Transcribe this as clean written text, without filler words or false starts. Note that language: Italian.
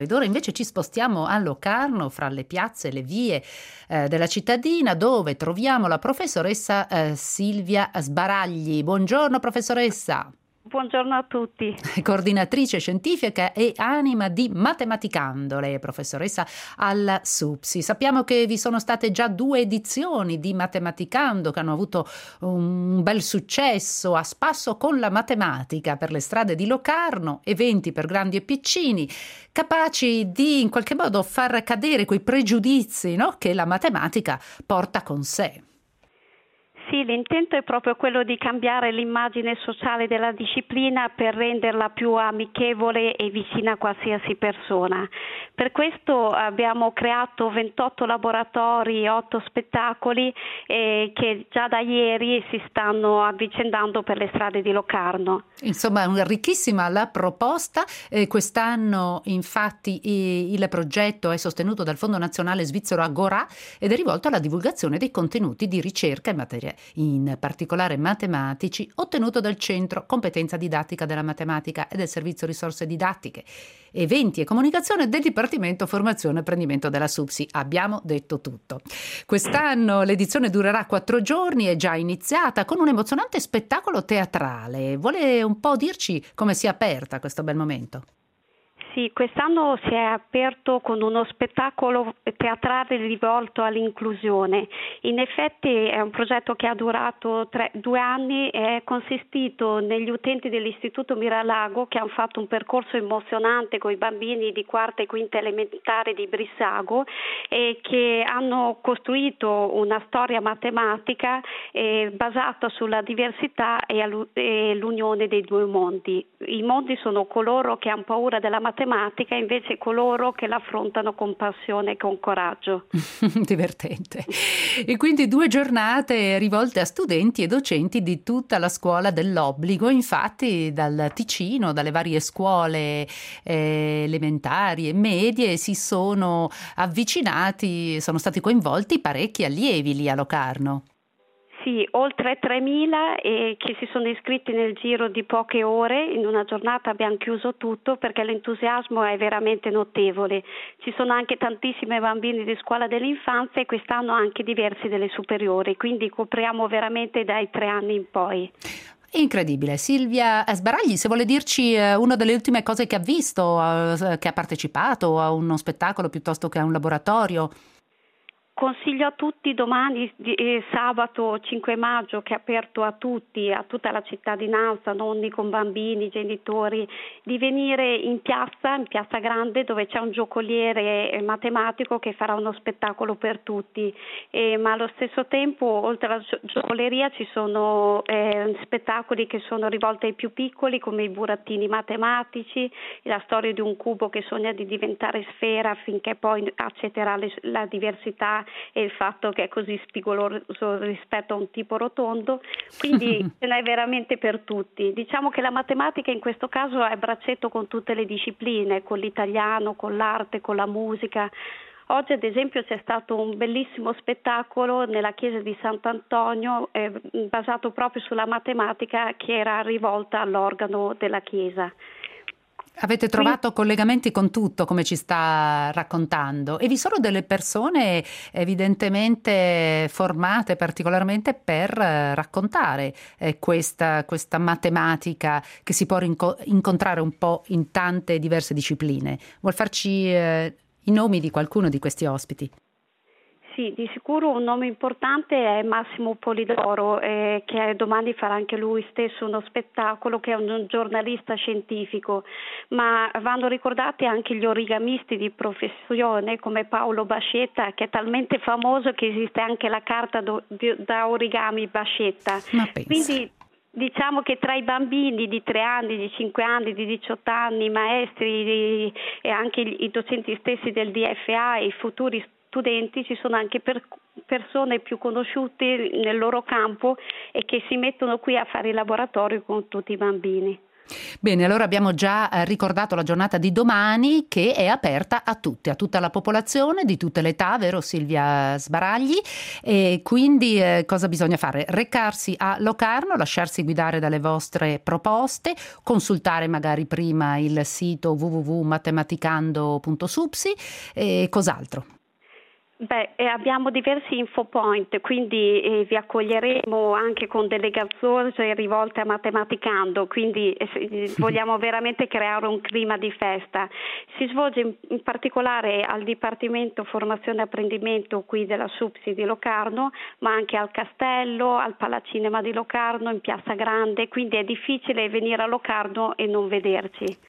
Ed ora invece ci spostiamo a Locarno, fra le piazze e le vie della cittadina, dove troviamo la professoressa Silvia Sbaragli. Buongiorno professoressa. Buongiorno a tutti. Coordinatrice scientifica e anima di Matematicando, lei è professoressa alla SUPSI. Sappiamo che vi sono state già 2 edizioni di Matematicando che hanno avuto un bel successo, a spasso con la matematica per le strade di Locarno, eventi per grandi e piccini, capaci di in qualche modo far cadere quei pregiudizi, no, che la matematica porta con sé. Sì, l'intento è proprio quello di cambiare l'immagine sociale della disciplina per renderla più amichevole e vicina a qualsiasi persona. Per questo abbiamo creato 28 laboratori e 8 spettacoli che già da ieri si stanno avvicendando per le strade di Locarno. Insomma, è ricchissima la proposta. Quest'anno infatti il progetto è sostenuto dal Fondo Nazionale Svizzero Agora ed è rivolto alla divulgazione dei contenuti di ricerca in materia, in particolare matematici, ottenuto dal Centro Competenza Didattica della Matematica e del Servizio Risorse Didattiche, Eventi e Comunicazione del Dipartimento Formazione e Apprendimento della SUPSI. Abbiamo detto tutto. Quest'anno l'edizione durerà 4 giorni, è già iniziata con un emozionante spettacolo teatrale. Vuole un po' dirci come si è aperta questo bel momento? Sì, quest'anno si è aperto con uno spettacolo teatrale rivolto all'inclusione. In effetti è un progetto che ha durato 2 anni e è consistito negli utenti dell'Istituto Miralago che hanno fatto un percorso emozionante con i bambini di quarta e quinta elementare di Brissago e che hanno costruito una storia matematica basata sulla diversità e l'unione dei 2 mondi. I mondi sono coloro che hanno paura della matematica e invece coloro che l'affrontano con passione e con coraggio. Divertente. E quindi 2 giornate rivolte a studenti e docenti di tutta la scuola dell'obbligo. Infatti dal Ticino, dalle varie scuole elementari e medie si sono avvicinati, sono stati coinvolti parecchi allievi lì a Locarno. Sì, oltre 3.000 che si sono iscritti nel giro di poche ore. In una giornata abbiamo chiuso tutto perché l'entusiasmo è veramente notevole. Ci sono anche tantissimi bambini di scuola dell'infanzia e quest'anno anche diversi delle superiori, quindi copriamo veramente dai 3 anni in poi. Incredibile. Silvia Sbaragli, se vuole dirci una delle ultime cose che ha visto, che ha partecipato a uno spettacolo piuttosto che a un laboratorio. Consiglio a tutti domani, sabato 5 maggio, che è aperto a tutti, a tutta la cittadinanza, nonni con bambini, genitori, di venire in piazza Grande, dove c'è un giocoliere matematico che farà uno spettacolo per tutti. Ma allo stesso tempo, oltre alla giocoleria, ci sono spettacoli che sono rivolti ai più piccoli, come i burattini matematici, la storia di un cubo che sogna di diventare sfera finché poi accetterà la diversità e il fatto che è così spigoloso rispetto a un tipo rotondo, quindi ce n'è veramente per tutti. Diciamo che la matematica in questo caso è braccetto con tutte le discipline, con l'italiano, con l'arte, con la musica. Oggi ad esempio c'è stato un bellissimo spettacolo nella chiesa di Sant'Antonio basato proprio sulla matematica che era rivolta all'organo della chiesa. Avete trovato collegamenti con tutto, come ci sta raccontando, e vi sono delle persone evidentemente formate particolarmente per raccontare questa matematica che si può incontrare un po' in tante diverse discipline. Vuol farci i nomi di qualcuno di questi ospiti? Sì, di sicuro un nome importante è Massimo Polidoro, che domani farà anche lui stesso uno spettacolo, che è un giornalista scientifico, ma vanno ricordati anche gli origamisti di professione come Paolo Bascetta, che è talmente famoso che esiste anche la carta da origami Bascetta. Ma pensa. Quindi diciamo che tra i bambini di 3 anni, di 5 anni, di 18 anni, i maestri e anche i docenti stessi del DFA e i futuri studenti ci sono anche persone più conosciute nel loro campo e che si mettono qui a fare i laboratori con tutti i bambini. Bene, allora abbiamo già ricordato la giornata di domani che è aperta a tutti, a tutta la popolazione di tutte le età, vero Silvia Sbaragli? E quindi cosa bisogna fare? Recarsi a Locarno, lasciarsi guidare dalle vostre proposte, consultare magari prima il sito www.matematicando.supsi e cos'altro? Abbiamo diversi infopoint, quindi vi accoglieremo anche con delle gazzose rivolte a Matematicando, quindi vogliamo veramente creare un clima di festa. Si svolge in particolare al Dipartimento Formazione e Apprendimento qui della SUPSI di Locarno, ma anche al Castello, al Palacinema di Locarno, in Piazza Grande, quindi è difficile venire a Locarno e non vederci.